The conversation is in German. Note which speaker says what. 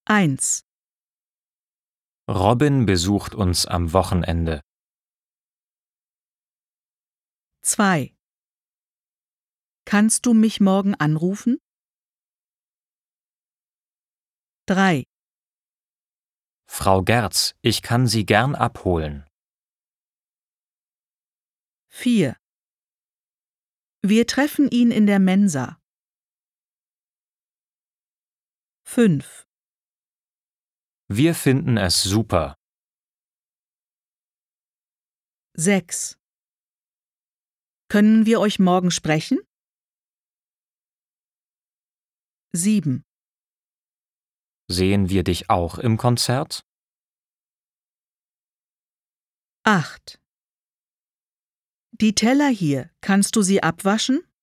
Speaker 1: 1,
Speaker 2: Robin besucht uns am Wochenende.
Speaker 1: 2. Kannst du mich morgen anrufen? 3,
Speaker 2: Frau Gerz, ich kann Sie gern abholen.
Speaker 1: 4. Wir treffen ihn in der Mensa. 5,
Speaker 2: Wir finden es super.
Speaker 1: 6. Können wir euch morgen sprechen? 7,
Speaker 2: Sehen wir dich auch im Konzert?
Speaker 1: 8. Die Teller hier, kannst du sie abwaschen?